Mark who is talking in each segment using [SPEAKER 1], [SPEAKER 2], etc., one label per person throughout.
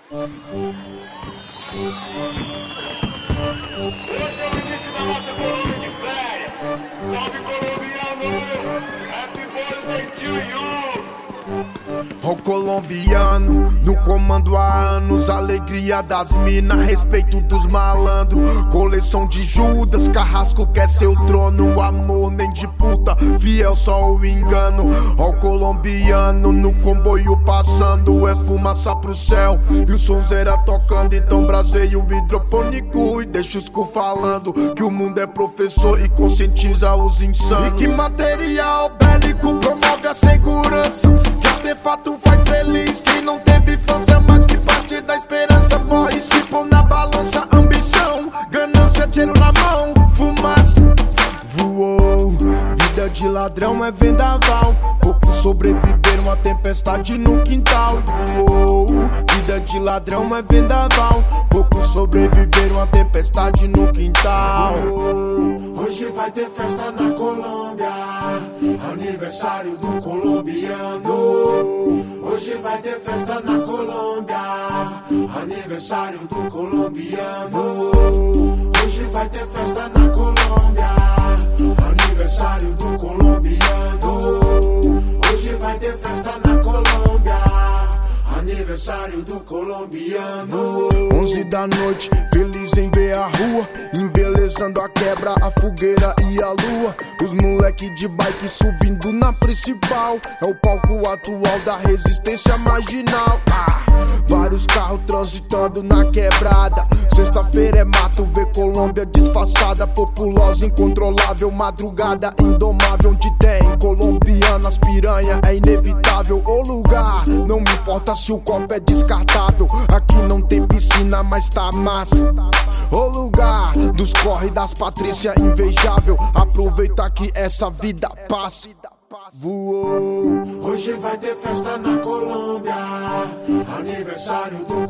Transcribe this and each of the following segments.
[SPEAKER 1] Hoje é o início da nossa colônia de férias. Salve colombiano! Happy birthday to you!
[SPEAKER 2] Ó colombiano, no comando há anos, alegria das minas, respeito dos malandros, coleção de Judas, carrasco quer seu trono, amor nem de puta, fiel só o engano. Ó colombiano, no comboio passando, é fumaça pro céu e o sonzeira tocando, então braseio hidropônico e deixa os cu falando que o mundo é professor e conscientiza os insanos. E que material bélico promove a segurança, que artefato faz feliz quem não teve infância, mas que parte da esperança morre se pôr na balança. Ambição, ganância, dinheiro na mão, fumaça voou. Vida de ladrão é vendaval, poucos sobreviveram a tempestade no quintal. Voou. Vida de ladrão é vendaval, poucos sobreviveram a tempestade no quintal. Voou. Hoje vai ter festa na Colômbia, aniversário do colombiano. Hoje vai ter festa na Colômbia, aniversário do colombiano. Hoje vai ter festa na Colômbia, aniversário do colombiano. Hoje vai ter festa na Colômbia, aniversário do colombiano. 11 da noite, feliz em ver a rua, embelezando a quebra, a fogueira e a lua. Os moleque de bike subindo na principal, é o palco atual da resistência marginal. Vários carros transitando na quebrada. Sexta-feira é mato, vê Colômbia disfarçada, populosa, incontrolável, madrugada indomável, onde tem colombianas, piranha, é inevitável. O lugar, não me importa se o copo é descartável. Aqui não tem piscina, mas tá massa. O lugar dos corre das Patrícia, invejável. Aproveita que essa vida passa. Voou. Hoje vai ter festa na Colômbia, aniversário do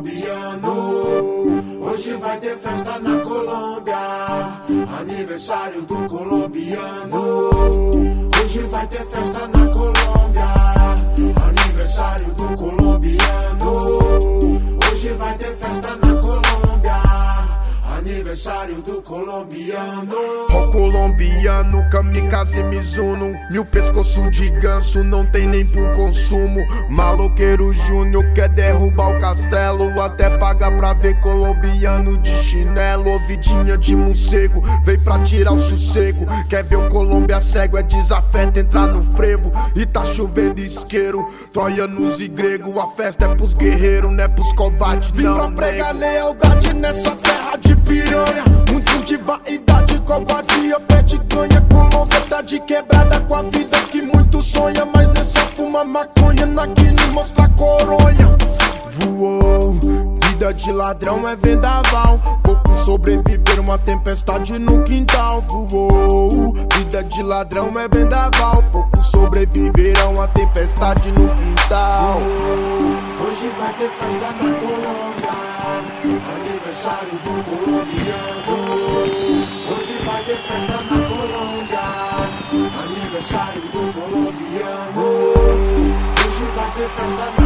[SPEAKER 2] colombiano. Hoje vai ter festa na Colômbia, aniversário do colombiano. Hoje vai ter festa na Colômbia, aniversário do colombiano. Hoje vai ter festa na Colômbia, aniversário do colombiano. Ó colombiano, kamikaze Mizuno, 1000 pescoço de ganso, não tem nem por consumo. Maloqueiro Júnior quer derrubar o castelo, até paga pra ver colombiano de chinelo. Ouvidinha de morcego, veio pra tirar o sossego. Quer ver o Colômbia cego, é desafeto entrar no frevo. E tá chovendo isqueiro, troianos e grego. A festa é pros guerreiros, não é pros covardes. Vim pra pregar lealdade nessa terra de piranha, muito de vaidade, covardia, pede ganha. Colômbia tá de quebrada com a vida que muito sonha, mas nessa fuma maconha, naquele mostra coronha. Voou. Vida de ladrão é vendaval, poucos sobreviveram a tempestade no quintal. Voou. Vida de ladrão é vendaval, poucos sobreviveram a tempestade no quintal. Voou. Hoje vai ter festa na Colômbia, aniversário do colombiano. Hoje vai ter festa na Colômbia, aniversário do colombiano. Hoje vai ter festa na